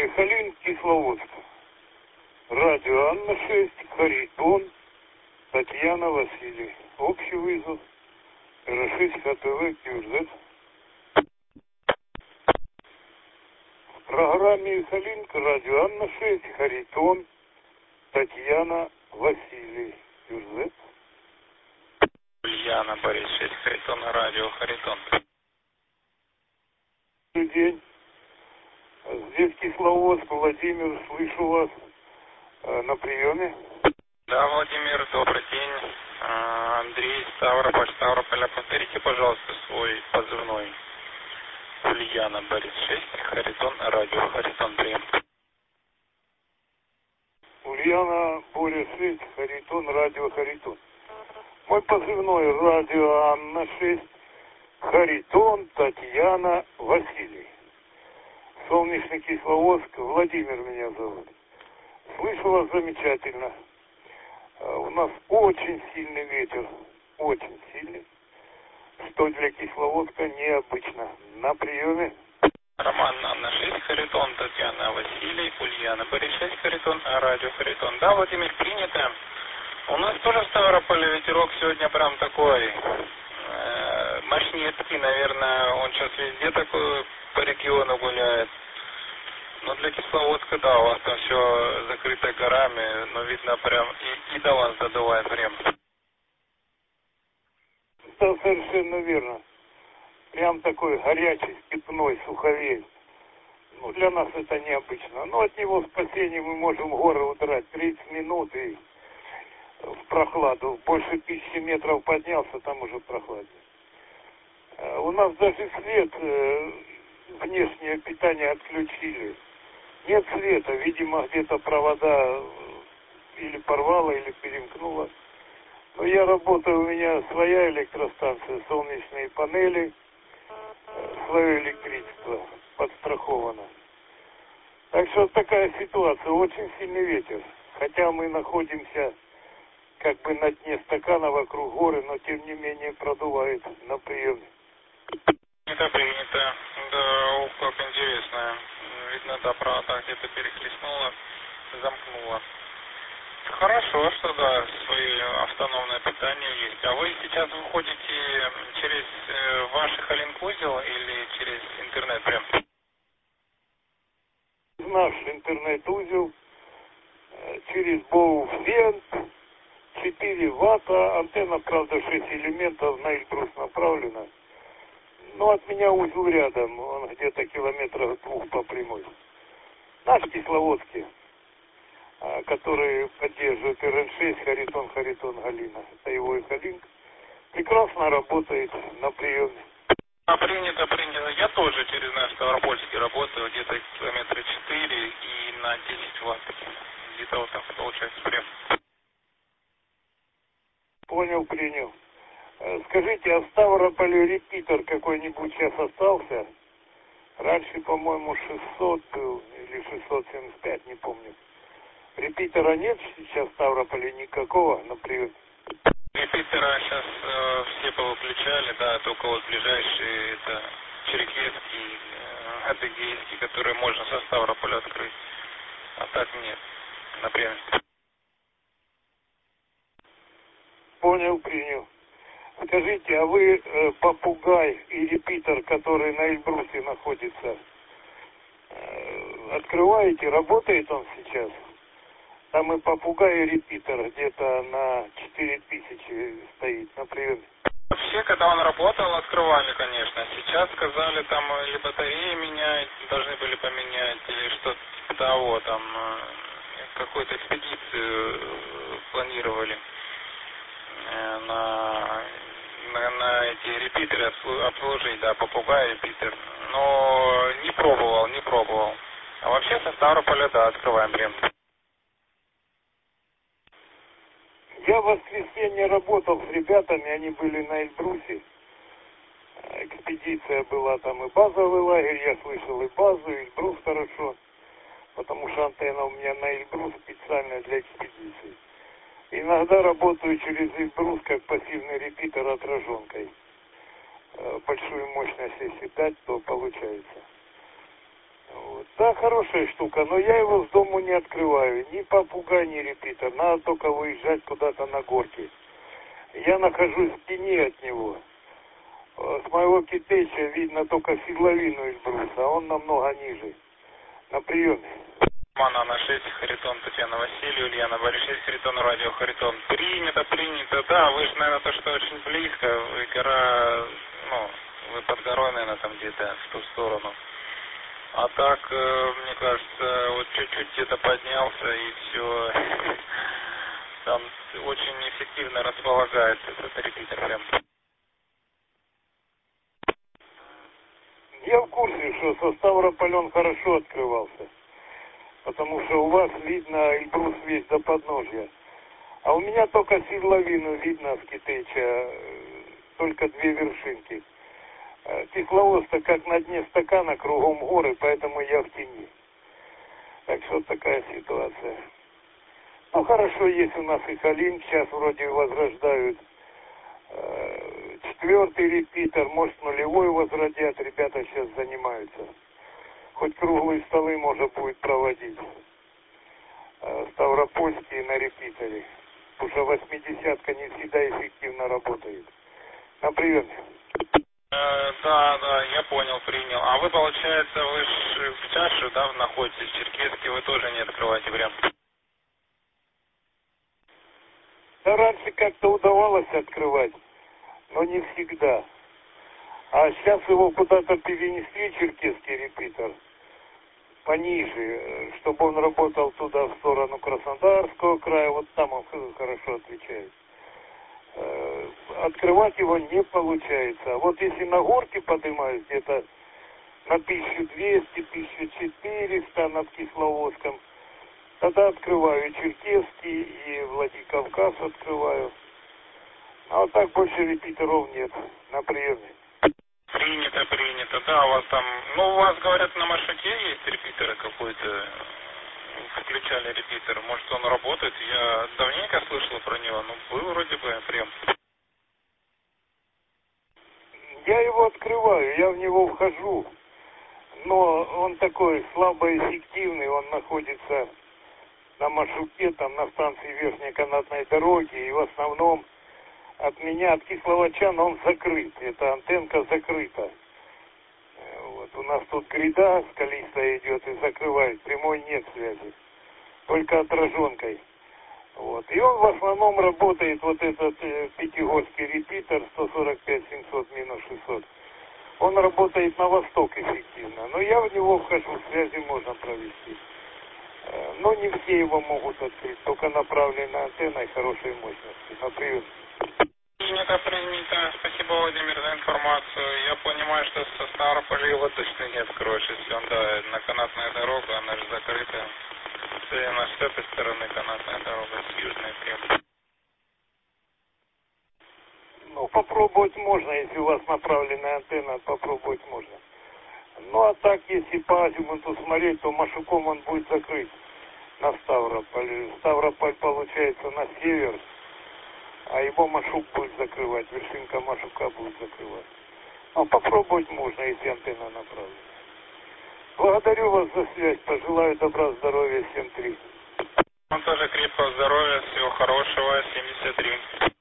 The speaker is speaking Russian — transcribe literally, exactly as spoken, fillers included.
Михалин, Кисловодск. Радио Анна шесть, Харитон, Татьяна, Василий. Общий вызов эр шесть ха тэ вэ кью зет. В программе Михалинка, радио Анна шесть, Харитон, Татьяна, Василий. кью зет. Ульяна, Борис шесть, Харитон, радио Харитон. Добрый день. Здесь Кисловодск, Владимир, слышу вас э, на приеме. Да, Владимир, добрый день. Андрей, Ставрополь, Ставрополь. Повторите, пожалуйста, свой позывной. Ульяна, Борис шесть, Харитон, радио Харитон, прием. Ульяна, Борис шесть, Харитон, радио Харитон. Мой позывной радио Анна шесть, Харитон, Татьяна, Василий. Солнечный Кисловодск, Владимир меня зовут. Слышу вас замечательно. У нас очень сильный ветер, очень сильный, что для Кисловодска необычно. На приеме. Роман, Анна шесть, Харитон, Татьяна, Василий, Ульяна, Борис шесть, Харитон, радио Харитон. Да, Владимир, принято. У нас тоже в Ставрополе ветерок сегодня прям такой, э, мощнецкий, наверное, он сейчас везде такой по региону гуляет. Но для Кисловодска, да, у вас там все закрыто горами, но видно прям и, и до вас задувает время. Да, совершенно верно. Прям такой горячий, степной суховей. Ну, для нас это необычно. Но от него спасения мы можем в горы удрать тридцать минут и в прохладу. Больше тысячи метров поднялся, там уже прохладно. У нас даже свет, внешнее питание отключили. Нет света, видимо, где-то провода или порвало, или перемкнуло. Но я работаю, у меня своя электростанция, солнечные панели, свое электричество подстраховано. Так что такая ситуация, очень сильный ветер. Хотя мы находимся как бы на дне стакана вокруг горы, но тем не менее продувает на приеме. Это принято. Да, ух, как интересно. Видно, да, провода где-то перехлестнуло, замкнуло. Хорошо, что да, свое автономное питание есть. А вы сейчас выходите через э, ваш Халинк-узел или через интернет прям? Наш интернет-узел через Боуфент, четыре ватта, антенна, правда, шесть элементов, на Эльбрус направлена. Но от меня узел рядом, он где-то километров двух по прямой. Наш Кисловодский, который поддерживает эр эн шесть, Харитон, Харитон, Галина. Это его и Халинк. Прекрасно работает на приеме. А принято, принято. Я тоже через наш Ставропольский работаю, где-то километра четыре и на десять ватт. Где-то вот так получается прием. Понял, принял. Скажите, а в Ставрополе репитер какой-нибудь сейчас остался? Раньше, по-моему, шестьсот был, или шестьсот семьдесят пять, не помню. Репитера нет сейчас в Ставрополе никакого, например? Репитера сейчас э, все повыключали, да, только вот ближайшие, это черкесский, э, адыгейский, которые можно со Ставрополя открыть. А так нет, например. Понял, принял. Скажите, а вы э, попугай и репитер, который на Эльбрусе находится, э, открываете? Работает он сейчас? Там и попугай, и репитер где-то на четыре тысячи стоит, например. Вообще, когда он работал, открывали, конечно. Сейчас сказали, там или батареи менять, должны были поменять, или что-то типа того, там какую-то экспедицию планировали на, на, на эти репитеры обслужить, да, попугай, репитер. Но не пробовал, не пробовал. А вообще со Ставрополя, да, открываем время. Я в воскресенье работал с ребятами, они были на Эльбрусе. Экспедиция была там и базовый лагерь, я слышал и базу, и Эльбрус хорошо, потому что антенна у меня на Эльбрус специальная для экспедиции. Иногда работаю через Эльбрус как пассивный репитер отраженкой. Большую мощность если дать, то получается. Вот. Да, хорошая штука, но я его с дому не открываю. Ни попугай, ни репитер. Надо только выезжать куда-то на горке. Я нахожусь в тени от него. С моего китейча видно только седловину из бруса, а он намного ниже. На приеме. Мана на шесть, Харитон, Татьяна Васильевна, Ульяна Борис шесть, Харитон, радио Харитон. Принято, принято. Да, вы же, наверное, то, что очень близко. Вы гора, ну, вы под горой, наверное, там где-то в ту сторону. А так, э, мне кажется, вот чуть-чуть где-то поднялся и все. Там очень эффективно располагается этот репитер прям. Я в курсе, что со Ставрополя он хорошо открывался. Потому что у вас видно Эльбрус весь до подножья. А у меня только седловину видно с Китейча, только две вершинки. Кисловоз-то как на дне стакана, кругом горы, поэтому я в тени. Так что такая ситуация. Ну хорошо, есть у нас и Халин, сейчас вроде возрождают э, четвертый репитер, может нулевой возродят, ребята сейчас занимаются. Хоть круглые столы можно будет проводить. Э, Ставропольские на репитере. Потому что восьмидесятка не всегда эффективно работает. На приеме. Э, да, да, я понял, принял. А вы, получается, вы ж в чаше, да, находитесь, в Черкеске, вы тоже не открываете прям? Да раньше как-то удавалось открывать, но не всегда. А сейчас его куда-то перенесли, черкесский репитер, пониже, чтобы он работал туда, в сторону Краснодарского края, вот там он хорошо отвечает. Открывать его не получается. А вот если на горке поднимаюсь где-то на тысячу двести — тысячу четыреста над Кисловодском, тогда открываю Черкесский и Владикавказ открываю. А вот так больше репитеров нет на приеме. Принято, принято. Да, у вас там... Ну, у вас, говорят, на маршруте есть репитеры какой-то. Включали репитер. Может, он работает? Я давненько слышал про него. Ну, был вроде бы прям. Я его открываю, я в него вхожу. Но он такой слабоэффективный, он находится на маршруте, там на станции Верхней канатной дороги. И в основном от меня, от Кисловодчан, он закрыт. Эта антенка закрыта. Вот. У нас тут гряда скалистая идет и закрывает. Прямой нет связи. Только отраженкой. Вот. И он в основном работает, вот этот э, пятигорский репитер сто сорок пять семьсот минус шестьсот. Он работает на восток эффективно. Но я в него вхожу, связи можно провести. Э, но не все его могут открыть. Только направленная антенна и хорошей мощности. На прием. Принято, принято. Спасибо, Владимир, за информацию. Я понимаю, что со Ставрополя его точно не откроешь, если он, да, на канатная дорога, она же закрыта. Особенно с этой стороны канатная дорога, с южной прям. Ну, попробовать можно, если у вас направленная антенна, попробовать можно. Ну, а так, если по азимуту смотреть, то Машуком он будет закрыт на Ставрополь. Ставрополь получается на север, а его Машук будет закрывать, вершинка Машука будет закрывать. Ну, попробовать можно, если антенна направлена. Благодарю вас за связь, пожелаю добра, здоровья, семь три. Вам тоже крепкого здоровья, всего хорошего, семьдесят три.